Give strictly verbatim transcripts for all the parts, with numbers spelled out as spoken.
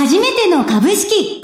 初めての株式。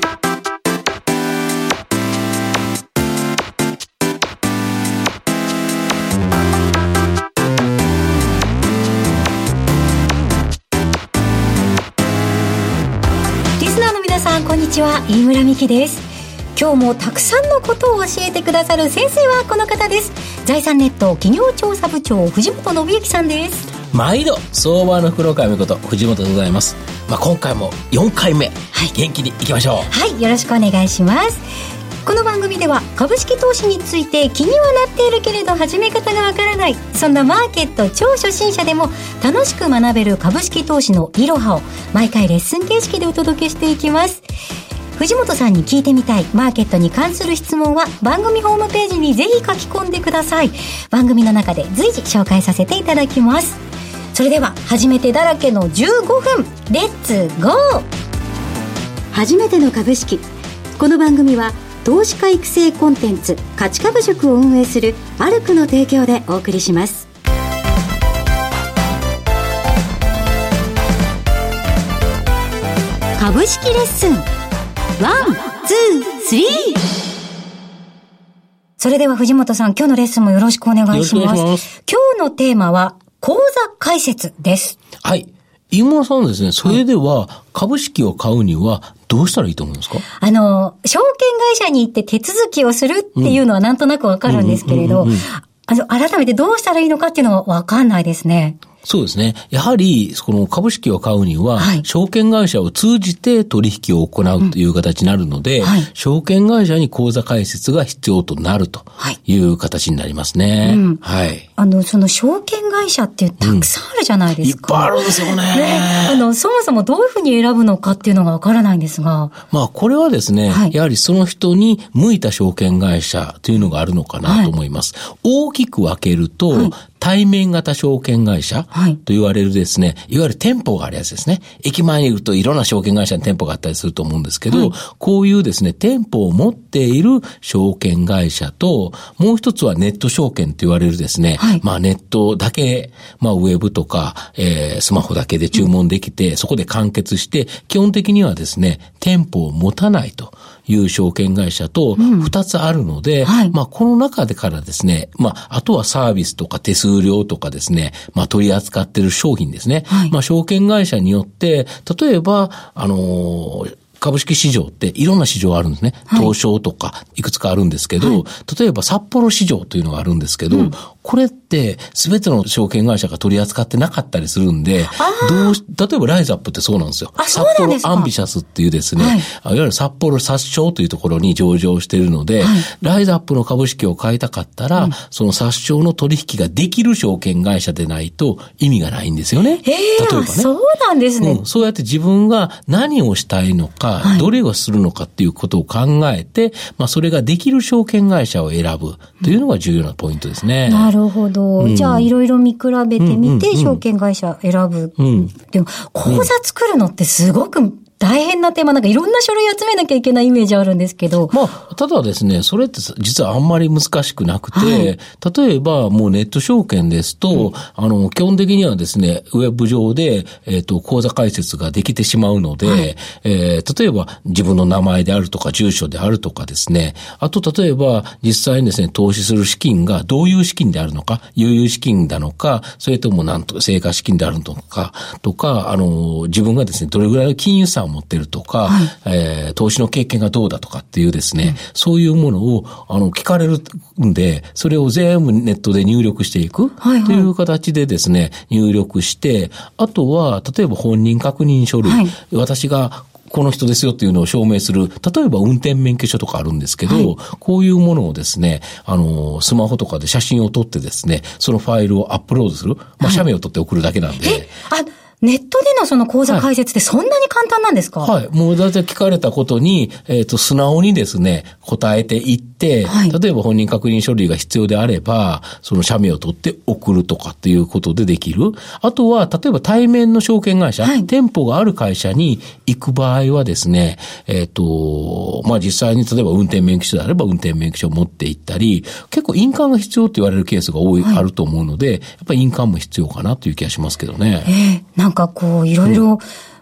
リスナーの皆さん、こんにちは。飯村美希です。今日もたくさんのことを教えてくださる先生はこの方です。財産ネット企業調査部長、藤本信之さんです。 毎度相場の袋川美こと藤本でございます。まあ、今回もよんかいめ、はい、元気にいきましょう。 はい、よろしくお願いします。この番組では株式投資について気にはなっているけれど始め方がわからない、そんなマーケット超初心者でも楽しく学べる株式投資のいろはを毎回レッスン形式でお届けしていきます。藤本さんに聞いてみたいマーケットに関する質問は番組ホームページにぜひ書き込んでください。番組の中で随時紹介させていただきます。それでは初めてだらけのじゅうごふん、レッツゴー。初めての株式。この番組は投資家育成コンテンツ価値株塾を運営するアルクの提供でお送りします。株式レッスンワン、ツー、スリー。それでは藤本さん、今日のレッスンもよろしくお願いします。 よろしくお願いします。 今日のテーマは口座開設です。 はい。飯村さんですね、それでは株式を買うにはどうしたらいいと思うんですか？ あの、証券会社に行って手続きをするっていうのはなんとなくわかるんですけれど、あの、改めてどうしたらいいのかっていうのはわかんないですね。 そうですね。やはり、この株式を買うには、はい、証券会社を通じて取引を行うという形になるので、うんはい、証券会社に口座開設が必要となるという形になりますね。うん、はい。 あの、その証券会社ってたくさんあるじゃないですか。 うん、いっぱいあるんですよね。ね、 あの、そもそもどういうふうに選ぶのかっていうのがわからないんですが。 まあ、これはですね、はい、やはりその人に向いた証券会社というのがあるのかなと思います。はい、大きく分けると、はい、対面型証券会社と言われるですね、はい、いわゆる店舗があるやつですね。駅前に行くといろんな証券会社に店舗があったりすると思うんですけど、はい、こういうですね、店舗を持っている証券会社と、もう一つはネット証券と言われるですね、はい、まあネットだけ、まあウェブとか、えー、スマホだけで注文できて、うん、そこで完結して、基本的にはですね、店舗を持たないという証券会社と二つあるので、うんはい、まあこの中でからですね、まああとはサービスとか手数料とかですね、まあ取り扱っている商品ですね。はい、まあ証券会社によって、例えば、あのー、株式市場っていろんな市場あるんですね。はい、東証とかいくつかあるんですけど、はい、例えば札幌市場というのがあるんですけど、うん、これって全ての証券会社が取り扱ってなかったりするんで、どうし、例えばライズアップってそうなんですよ。札幌アンビシャスっていうですね、はい、いわゆる札幌札証というところに上場しているので、はい、ライズアップの株式を買いたかったら、うん、その札証の取引ができる証券会社でないと意味がないんですよね。 例えばね。そうなんですね、 うん。そうやって自分が何をしたいのか、はい、どれをするのかっていうことを考えて、まあそれができる証券会社を選ぶというのが重要なポイントですね。 うん、なるほど。うん、じゃあいろいろ見比べてみて、うんうんうん、証券会社選ぶ。うん、でも口座作るのってすごく大変な手間、なんかいろんな書類集めなきゃいけないイメージあるんですけど。 まあ、ただですね、それって実はあんまり難しくなくて、はい、例えばもうネット証券ですと、うん、あの、基本的にはですね、ウェブ上で、えっと、口座開設ができてしまうので、はい、えー、例えば自分の名前であるとか住所であるとかですね、あと例えば実際にですね、投資する資金がどういう資金であるのか、悠々資金なのか、それともなんと成果資金であるのか、とか、あの、自分がですね、どれぐらいの金融資産を持ってるとか、はい、えー、投資の経験がどうだとかっていうですね、うん、そういうものをあの聞かれるんで、それを全部ネットで入力していくという形でですね、入力して、あとは例えば本人確認書類、はい、私がこの人ですよっていうのを証明する、例えば運転免許証とかあるんですけど、はい、こういうものをですね、あの、スマホとかで写真を撮ってですね、そのファイルをアップロードする。まあ、写メを撮って送るだけなんで。 はい、えあネットでのその口座開設ってそんなに簡単なんですか？ はい。もうだいたい聞かれたことに、えっと、素直にですね、答えていって、はい、例えば本人確認書類が必要であれば、その写メを取って送るとかっていうことでできる。あとは、例えば対面の証券会社、はい、店舗がある会社に行く場合はですね、えっと、まあ、実際に例えば運転免許証であれば運転免許証を持って行ったり、結構印鑑が必要って言われるケースが多い、はい、あると思うので、やっぱり印鑑も必要かなという気がしますけどね。 えー、なんかこう、いろいろ、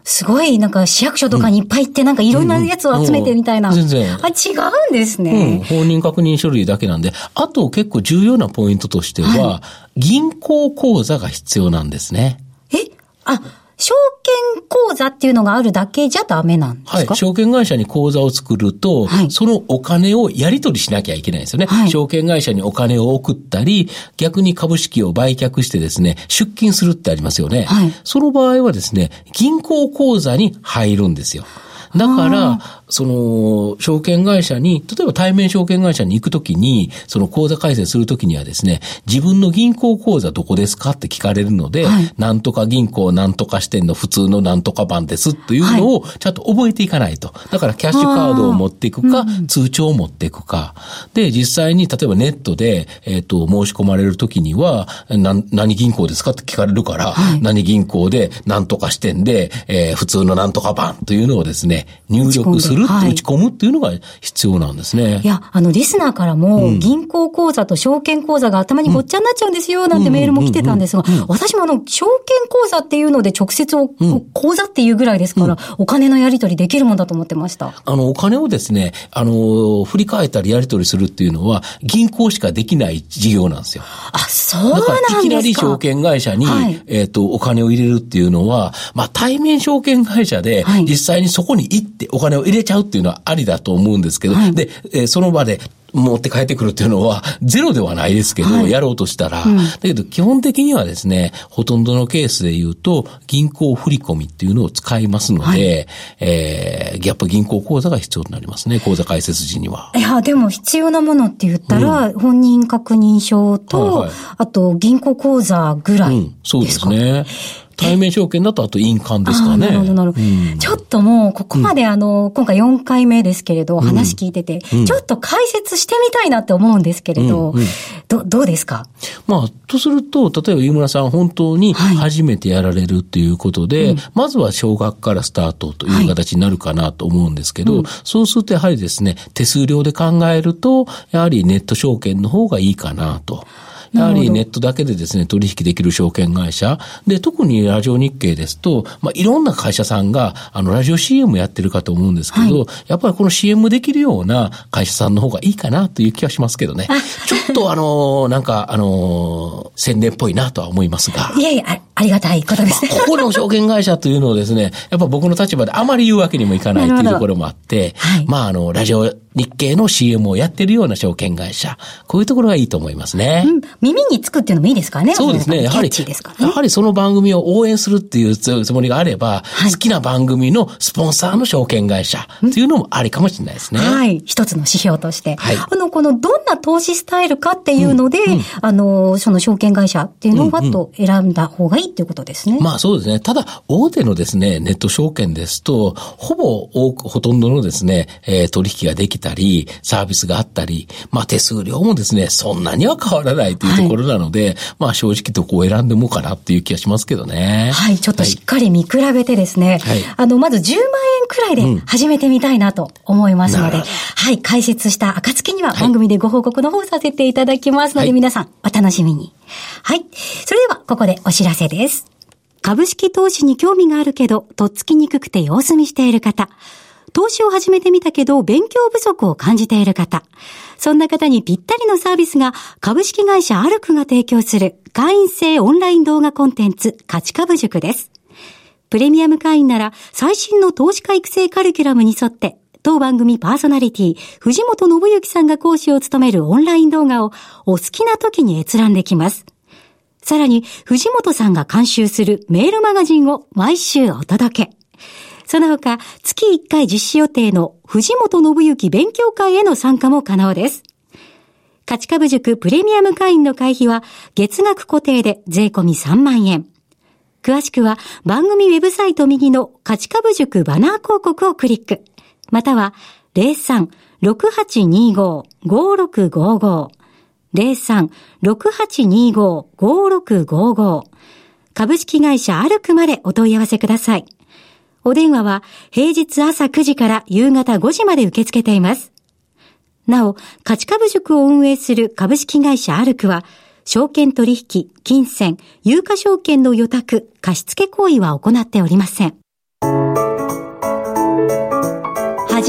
すごいなんか市役所とかにいっぱい行ってなんかいろんなやつを集めてみたいな。うんうん、全然。あ、違うんですね。 うん。本人確認書類だけなんで。あと結構重要なポイントとしては、はい、銀行口座が必要なんですね。 えあ、証券口座っていうのがあるだけじゃダメなんですか？ はい。証券会社に口座を作ると、はい、そのお金をやり取りしなきゃいけないんですよね。はい、証券会社にお金を送ったり、逆に株式を売却してですね、出金するってありますよね。はい、その場合はですね、銀行口座に入るんですよ。だから、その、証券会社に、例えば対面証券会社に行くときに、その口座開設するときにはですね、自分の銀行口座どこですかって聞かれるので、はい、なんとか銀行なんとか支店の普通のなんとか番ですというのをちゃんと覚えていかないと。だからキャッシュカードを持っていくか、うん、通帳を持っていくか。で、実際に例えばネットで、えっと、申し込まれるときには、な、何銀行ですかって聞かれるから、はい、何銀行で、なんとか支店で、えー、普通のなんとか番というのをですね、入力する、はい、打ち込むっていうのが必要なんですね。 いや、あの、リスナーからも、うん、銀行口座と証券口座が頭にごっちゃになっちゃうんですよ、なんてメールも来てたんですが、私もあの、証券口座っていうので直接お、うん、口座っていうぐらいですから、うん、お金のやり取りできるもんだと思ってました。 あの、お金をですね、あの、振り替えたりやり取りするっていうのは、銀行しかできない事業なんですよ。 あ、そうなんですか。だから、 いきなり証券会社に、はい、えっと、お金を入れるっていうのは、まあ、対面証券会社で、実際にそこに行って、お金を入れちゃうっていうのはありだと思うんですけど、はい、で、えー、その場で持って帰ってくるっていうのはゼロではないですけど、はい、やろうとしたら、うん、だけど基本的にはですね、ほとんどのケースで言うと銀行振込っていうのを使いますので、はい、えー、やっぱ銀行口座が必要になりますね、口座開設時には。 いや、でも必要なものって言ったら、うん、本人確認証と、はいはい、あと銀行口座ぐらいですか？ うん、そうですね。対面証券だとあと印鑑ですかね。 なるほどなるほど、うん。ちょっともうここまであの、うん、今回よんかいめですけれど、話聞いてて、うん、ちょっと解説してみたいなって思うんですけれど、うんうん、どどうですか？ まあとすると、例えば飯村さん本当に初めてやられるっていうことで、はい、まずは少額からスタートという形になるかなと思うんですけど、はい、そうするとやはりですね、手数料で考えるとやはりネット証券の方がいいかなと。やはりネットだけでですね、取引できる証券会社。で、特にラジオ日経ですと、まあ、いろんな会社さんが、あの、ラジオ シーエム やってるかと思うんですけど、はい、やっぱりこの シーエム できるような会社さんの方がいいかなという気はしますけどね。ちょっとあの、なんか、あの、宣伝っぽいなとは思いますが。 いやいや、あ、ありがたいことですね。 まあ、ここの証券会社というのをですね、やっぱ僕の立場であまり言うわけにもいかないというところもあって、はい、まあ、あの、ラジオ日経の シーエム をやってるような証券会社、こういうところがいいと思いますね。うん、 耳につくっていうのもいいですからね。 そうですね。やはり、ね、やはりその番組を応援するっていうつもりがあれば、はい、好きな番組のスポンサーの証券会社っていうのもありかもしれないですね。 はい。一つの指標として。はい。あの、このどんな投資スタイルかっていうので、うんうん、あの、その証券会社っていうのをわっと選んだ方がいいっていうことですね。うんうん、 まあそうですね。ただ、大手のですね、ネット証券ですと、ほぼ多く、ほとんどのですね、えー、取引ができたり、サービスがあったり、まあ手数料もですね、そんなには変わらないというところなので、はい、まあ正直とこう選んでもかなっていう気がしますけどね。 はい、ちょっとしっかり見比べてですね、はい、あの、まずじゅうまんえんくらいで始めてみたいなと思いますので、うん、はい、解説した暁には番組でご報告の方させていただきますので、はい、皆さんお楽しみに。はい、それではここでお知らせです。株式投資に興味があるけど、とっつきにくくて様子見している方、投資を始めてみたけど勉強不足を感じている方、そんな方にぴったりのサービスが株式会社アルクが提供する会員制オンライン動画コンテンツ価値株塾です。プレミアム会員なら最新の投資家育成カリキュラムに沿って当番組パーソナリティ藤本信之さんが講師を務めるオンライン動画をお好きな時に閲覧できます。さらに藤本さんが監修するメールマガジンを毎週お届け。その他、月いっかい実施予定の藤本信之勉強会への参加も可能です。価値株塾プレミアム会員の会費は月額固定で税込みさんまんえん。詳しくは番組ウェブサイト右の価値株塾バナー広告をクリック。または ゼロさん ろくはちにご ごろくごご ゼロさん ろくはちにご ごろくごご 株式会社アルクまでお問い合わせください。お電話は平日朝くじから夕方ごじまで受け付けています。なお、価値株塾を運営する株式会社アルクは、証券取引、金銭、有価証券の予託、貸付行為は行っておりません。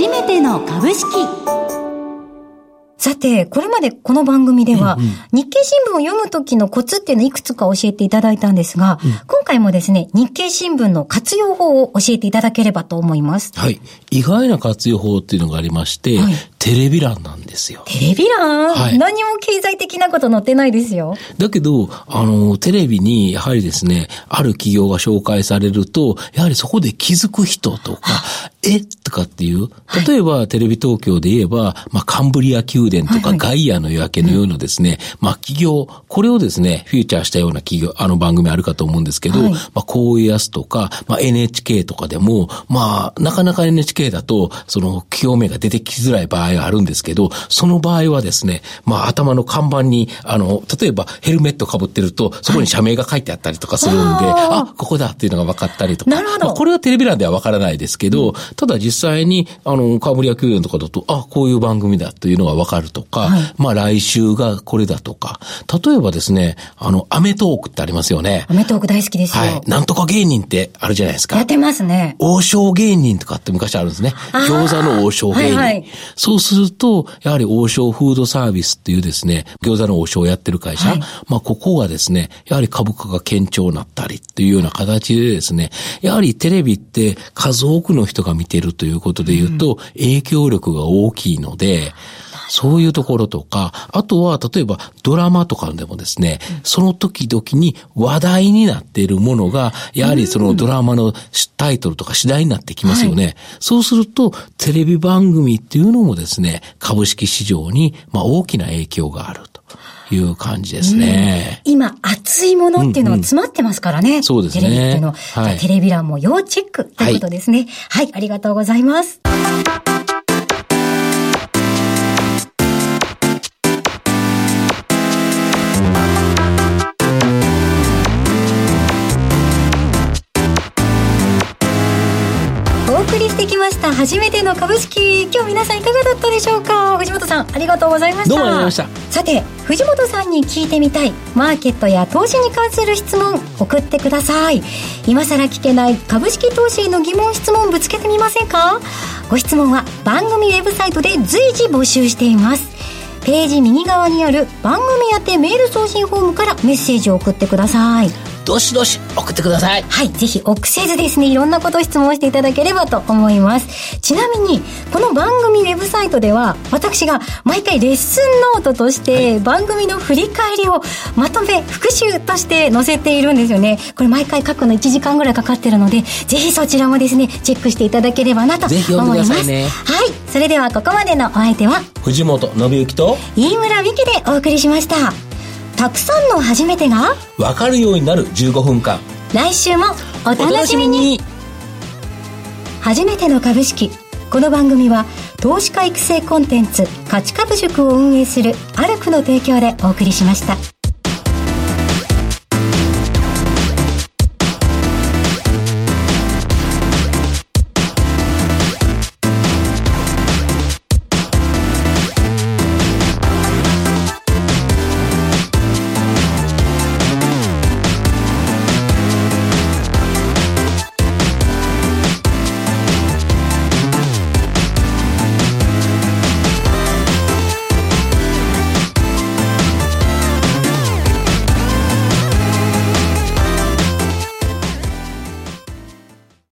初めての株式。さて、これまでこの番組では、うんうん、日経新聞を読むときのコツっていうのをいくつか教えていただいたんですが、うん、今回もですね、日経新聞の活用法を教えていただければと思います。 はい。意外な活用法っていうのがありまして、はい、テレビ欄なんですよ。 テレビ欄、はい、何も経済的なこと載ってないですよ。 だけど、あの、テレビにやはりですね、ある企業が紹介されると、やはりそこで気づく人とか、えとかっていう、例えば、はい、テレビ東京で言えば、まあ、カンブリア宮殿とか、はいはい、ガイアの夜明けのようなですね、うん、まあ、企業、これをですね、フィーチャーしたような企業、あの番組あるかと思うんですけど、はい、まあ、こういうやつとか、まあ、エヌエイチケー とかでも、まあ、なかなか エヌエイチケー だと、その、企業名が出てきづらい場合があるんですけど、その場合はですね、まあ、頭の看板に、あの、例えば、ヘルメット被ってると、そこに社名が書いてあったりとかするんで、はい、あ, あ、ここだっていうのが分かったりとか。 なるほど。 まあ、これはテレビ欄では分からないですけど、うん、ただ実際に、あの、カンブリア宮殿とかだと、あ、こういう番組だというのが分かるとか、はい、まあ、来週がこれだとか、例えばですね、あの、アメトークってありますよね。 アメトーク大好きですよ。はい。 なんとか芸人ってあるじゃないですか。 やってますね。 王将芸人とかって昔あるんですね。餃子の王将芸人。はいはい、そうすると、やはり王将フードサービスっていうですね、餃子の王将をやってる会社、はい、まあ、ここがですね、やはり株価が堅調になったりっていうような形でですね、やはりテレビって数多くの人が見てるということで言うと、うん、影響力が大きいので、そういうところとか、あとは例えばドラマとかでもですね、うん、その時々に話題になっているものが、やはりそのドラマのタイトルとか次第になってきますよね。はい、そうすると、テレビ番組っていうのもですね、株式市場にまあ大きな影響があるという感じですね。 うん、今、熱いものっていうのが詰まってますからね。うんうん、 そうですね。 テレビっていうの。はい、テレビ欄も要チェックということですね。はい、はい、ありがとうございます。お送りしてきました初めての株式、今日皆さんいかがだったでしょうか。藤本さんありがとうございました。 どうもありがとうございました。 さて、藤本さんに聞いてみたいマーケットや投資に関する質問送ってください。今さら聞けない株式投資への疑問質問ぶつけてみませんか。ご質問は番組ウェブサイトで随時募集しています。ページ右側にある番組宛てメール送信フォームからメッセージを送ってください。 どしどし送ってください。 はい、ぜひ臆せずですね、いろんなことを質問していただければと思います。ちなみにこの番組ウェブサイトでは、私が毎回レッスンノートとして番組の振り返りをまとめ復習として載せているんですよね。これ毎回書くのいちじかんぐらいかかってるので、ぜひそちらもですねチェックしていただければなと思います。ぜひ読んでくださいね。はい、それではここまでのお相手は藤本信之と飯村美希でお送りしました。たくさんの初めてが分かるようになるじゅうごふんかん、 来週もお楽しみに。初めての株式、この番組は投資家育成コンテンツ価値株塾を運営するアルクの提供でお送りしました。